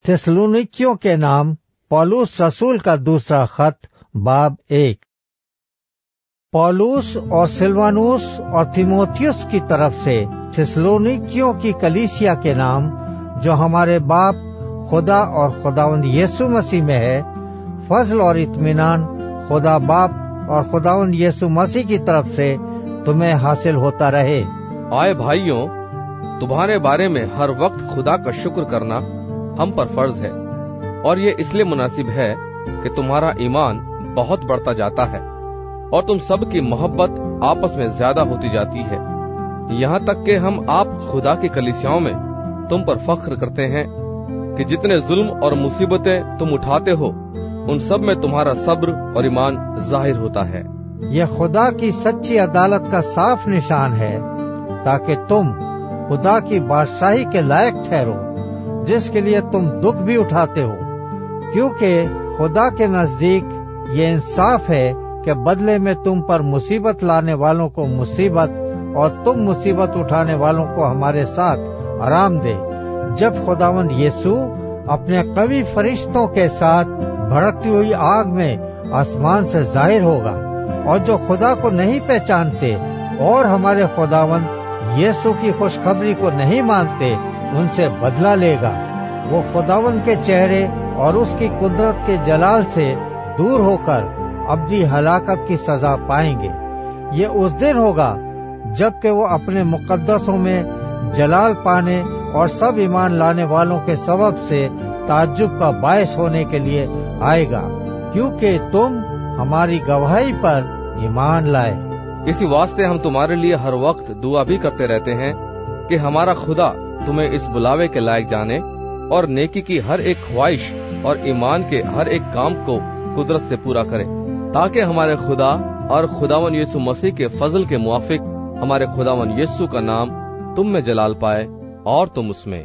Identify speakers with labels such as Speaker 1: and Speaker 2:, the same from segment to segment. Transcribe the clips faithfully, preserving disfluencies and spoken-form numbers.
Speaker 1: थिस्सलुनीकियों के नाम पौलुस रसूल का दूसरा खत, बाब एक। पौलुस और सिलवानुस और तीमुथियुस की तरफ से थिस्सलुनीकियों की कलीसिया के नाम, जो हमारे बाप खुदा और खुदावंद यीशु मसीह में है, फजल और इत्मीनान खुदा बाप और खुदावंद यीशु मसीह की तरफ से तुम्हें हासिल होता रहे।
Speaker 2: आए भाइयों, तुम्हारे बारे में हर वक्त खुदा का शुक्र करना हम पर फर्ज है, और ये इसलिए मुनासिब है कि तुम्हारा ईमान बहुत बढ़ता जाता है और तुम सब की मोहब्बत आपस में ज्यादा होती जाती है, यहाँ तक कि हम आप खुदा की कलीसियाओं में तुम पर फख्र करते हैं कि जितने जुल्म और मुसीबतें तुम उठाते हो, उन सब में तुम्हारा सब्र और ईमान जाहिर होता है।
Speaker 1: यह खुदा की सच्ची अदालत का साफ निशान है, ताकि तुम खुदा की बादशाही के लायक ठहरो, जिसके लिए तुम दुख भी उठाते हो, क्योंकि खुदा के नजदीक ये इंसाफ है कि बदले में तुम पर मुसीबत लाने वालों को मुसीबत और तुम मुसीबत उठाने वालों को हमारे साथ आराम दे, जब खुदावंद यीशु अपने कवि फरिश्तों के साथ भड़कती हुई आग में आसमान से जाहिर होगा, और जो खुदा को नहीं पहचानते और हमारे खुदावंद यीशु की खुशखबरी को नहीं मानते, उनसे बदला लेगा। वो खुदावंद के चेहरे और उसकी कुदरत के जलाल से दूर होकर अब्दी हलाकत की सजा पाएंगे। ये उस दिन होगा जबकि वो अपने मुकद्दसों में जलाल पाने और सब ईमान लाने वालों के सबब से ताज्जुब का बायस होने के लिए आएगा, क्योंकि तुम हमारी गवाही पर ईमान लाए।
Speaker 2: इसी वास्ते हम तुम्हारे लिए हर वक्त दुआ भी करते रहते हैं कि हमारा खुदा तुम्हें इस बुलावे के लायक जाने और नेकी की हर एक ख्वाहिश और ईमान के हर एक काम को कुदरत से पूरा करे, ताकि हमारे खुदा और खुदावन यीशु मसीह के फजल के मुआफिक हमारे खुदावन यीशु का नाम तुम में जलाल पाए और तुम उसमें।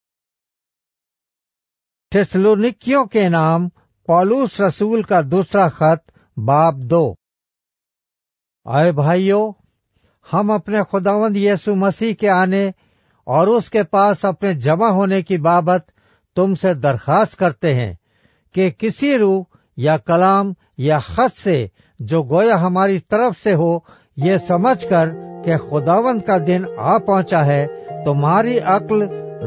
Speaker 1: थिस्सलुनीकियों के नाम पौलुस रसूल का दूसरा खत, बाब दो। आए भाइयों, हम अपने खुदावंद यीशु मसीह के आने और उसके पास अपने जमा होने की बाबत तुमसे दरखास्त करते हैं कि किसी रूह या कलाम या खत से जो गोया हमारी तरफ से हो, ये समझकर कि खुदावंद का दिन आ पहुंचा है, तुम्हारी अक्ल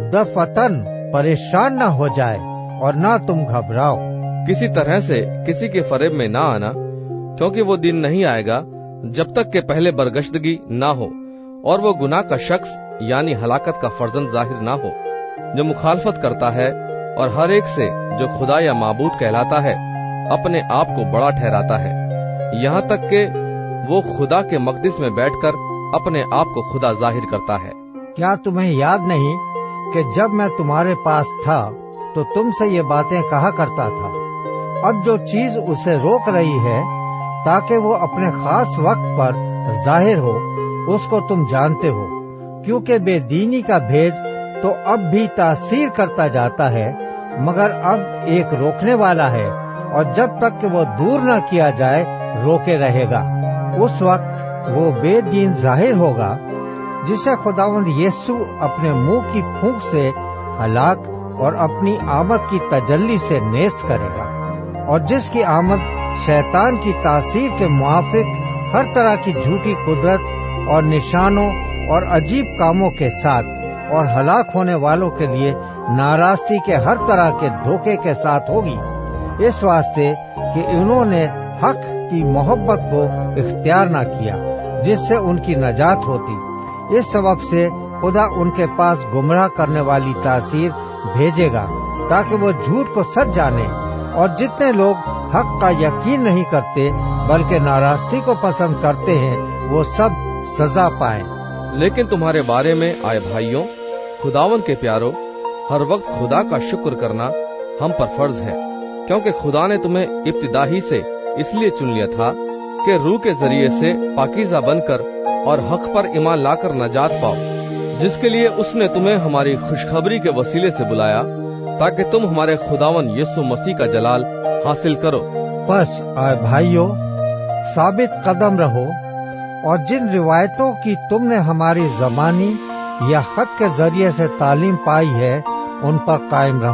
Speaker 1: दफतन परेशान न हो जाए और न तुम घबराओ।
Speaker 2: किसी तरह से किसी के फरेब में ना आना, क्योंकि वो दिन नहीं आएगा जब तक के पहले बरगश्तगी ना हो और वो गुनाह का शख्स यानी हलाकत का फर्जंद जाहिर ना हो, जो मुखालफत करता है और हर एक से जो खुदा या माबूद कहलाता है अपने आप को बड़ा ठहराता है, यहाँ तक के वो खुदा के मकदिस में बैठकर अपने आप को खुदा जाहिर करता है।
Speaker 1: क्या तुम्हें याद नहीं कि जब मैं तुम्हारे पास था तो तुमसे ये बातें कहा करता था? अब जो चीज उसे रोक रही है ताकि वो अपने खास वक्त पर जाहिर हो, उसको तुम जानते हो, क्योंकि बेदीनी का भेद तो अब भी तासीर करता जाता है, मगर अब एक रोकने वाला है, और जब तक कि वो दूर न किया जाए रोके रहेगा। उस वक्त वो बेदीन जाहिर होगा, जिसे खुदावंद यीशु अपने मुंह की फूंक से हलाक और अपनी आमद की तजल्ली से नेस्त करेगा, और जिसकी आमद शैतान की तासीर के मुआफिक हर तरह की झूठी कुदरत और निशानों और अजीब कामों के साथ और हलाक होने वालों के लिए नाराजगी के हर तरह के धोखे के साथ होगी, इस वास्ते कि उन्होंने हक की मोहब्बत को इख्तियार न किया, जिससे उनकी नजात होती। इस सबब से खुदा उनके पास गुमराह करने वाली तासीर भेजेगा, ताकि वो झूठ को सच जाने, और जितने लोग हक का यकीन नहीं करते बल्कि नाराजगी को पसंद करते हैं, वो सब सजा पाएं।
Speaker 2: लेकिन तुम्हारे बारे में आए भाइयों, खुदावन के प्यारो, हर वक्त खुदा का शुक्र करना हम पर फर्ज है, क्योंकि खुदा ने तुम्हें इब्तिदाई से इसलिए चुन लिया था कि रूह के जरिए से पाकीज़ा बनकर और हक पर ईमान लाकर नजात पाओ, जिसके लिए उसने तुम्हें हमारी खुशखबरी के वसीले से बुलाया, ताकि तुम हमारे खुदावन यीशु मसीह का जलाल हासिल करो।
Speaker 1: बस आए भाइयों, साबित कदम रहो, और जिन रिवायतों की तुमने हमारी जमानी या खत के जरिए से तालीम पाई है, उन पर कायम रहो।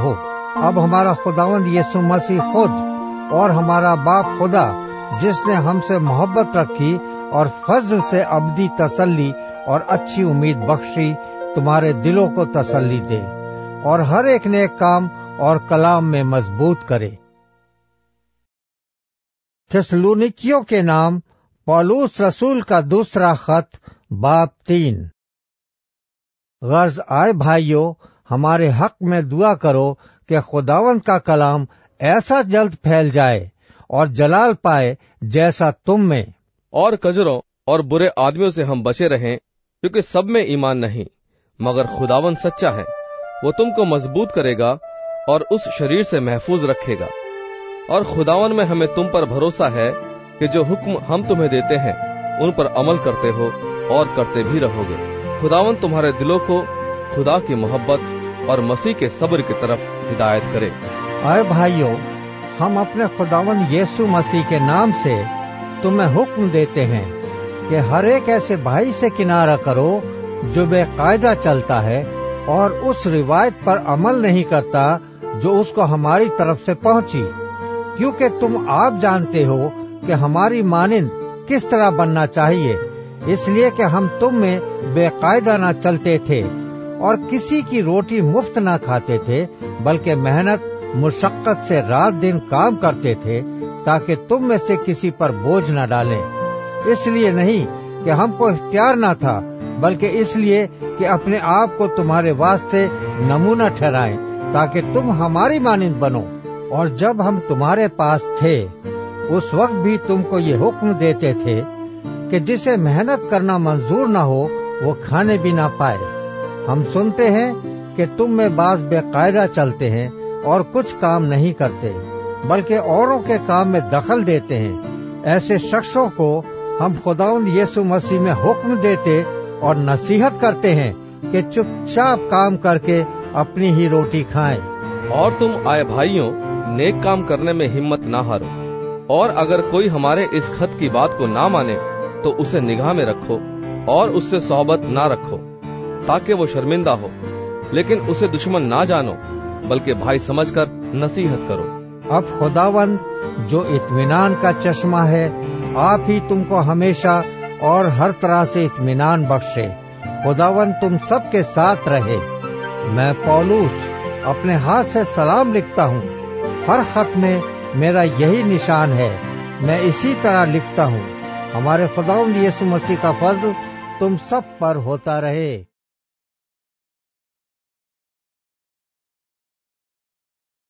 Speaker 1: اب ہمارا خداوند یسوع مسیح خود اور ہمارا باپ خدا جس نے ہم سے محبت رکھی اور فضل سے ابدی تسلی اور اچھی امید بخشی تمہارے دلوں کو تسلی دے اور ہر ایک نیک کام اور کلام میں مضبوط کرے۔ تھسلونیکیوں کے نام پولوس رسول کا دوسرا خط باب تین۔ غرض آئے بھائیو، ہمارے حق میں دعا کرو کہ خداوند کا کلام ایسا جلد پھیل جائے اور جلال پائے جیسا تم میں،
Speaker 2: اور کجروں اور برے آدمیوں سے ہم بچے رہیں، کیونکہ سب میں ایمان نہیں، مگر خداوند سچا ہے، وہ تم کو مضبوط کرے گا اور اس شریر سے محفوظ رکھے گا۔ اور خداوند میں ہمیں تم پر بھروسہ ہے کہ جو حکم ہم تمہیں دیتے ہیں ان پر عمل کرتے ہو اور کرتے بھی رہو گے۔ خداوند تمہارے دلوں کو خدا کی محبت اور مسیح کے صبر کی طرف ہدایت کرے۔
Speaker 1: اے بھائیو، ہم اپنے خداوند یسوع مسیح کے نام سے تمہیں حکم دیتے ہیں کہ ہر ایک ایسے بھائی سے کنارہ کرو جو بے قاعدہ چلتا ہے اور اس روایت پر عمل نہیں کرتا جو اس کو ہماری طرف سے پہنچی، کیونکہ تم آپ جانتے ہو کہ ہماری مانند کس طرح بننا چاہیے، اس لیے کہ ہم تم میں بے قاعدہ نہ چلتے تھے اور کسی کی روٹی مفت نہ کھاتے تھے، بلکہ محنت مشقت سے رات دن کام کرتے تھے تاکہ تم میں سے کسی پر بوجھ نہ ڈالیں۔ اس لیے نہیں کہ ہم کو اختیار نہ تھا، بلکہ اس لیے کہ اپنے آپ کو تمہارے واسطے نمونہ ٹھہرائیں تاکہ تم ہماری مانند بنو۔ اور جب ہم تمہارے پاس تھے اس وقت بھی تم کو یہ حکم دیتے تھے کہ جسے محنت کرنا منظور نہ ہو وہ کھانے بھی نہ پائے۔ ہم سنتے ہیں کہ تم میں بعض بے قاعدہ چلتے ہیں اور کچھ کام نہیں کرتے بلکہ اوروں کے کام میں دخل دیتے ہیں۔ ایسے شخصوں کو ہم خداوند یسوع مسیح میں حکم دیتے اور نصیحت کرتے ہیں کہ چپ چاپ کام کر کے اپنی ہی روٹی کھائیں۔
Speaker 2: اور تم آئے بھائیوں، نیک کام کرنے میں ہمت نہ ہارو، اور اگر کوئی ہمارے اس خط کی بات کو نہ مانے تو اسے نگاہ میں رکھو اور اس سے صحبت نہ رکھو تاکہ وہ شرمندہ ہو، لیکن اسے دشمن نہ جانو بلکہ بھائی سمجھ کر نصیحت کرو۔
Speaker 1: اب خداوند جو اطمینان کا چشمہ ہے آپ ہی تم کو ہمیشہ اور ہر طرح سے اطمینان بخشے۔ خداوند تم سب کے ساتھ رہے۔ میں پولوس اپنے ہاتھ سے سلام لکھتا ہوں۔ ہر خط میں میرا یہی نشان ہے، میں اسی طرح لکھتا ہوں۔ ہمارے خداوند یسوع مسیح کا فضل تم سب پر ہوتا رہے۔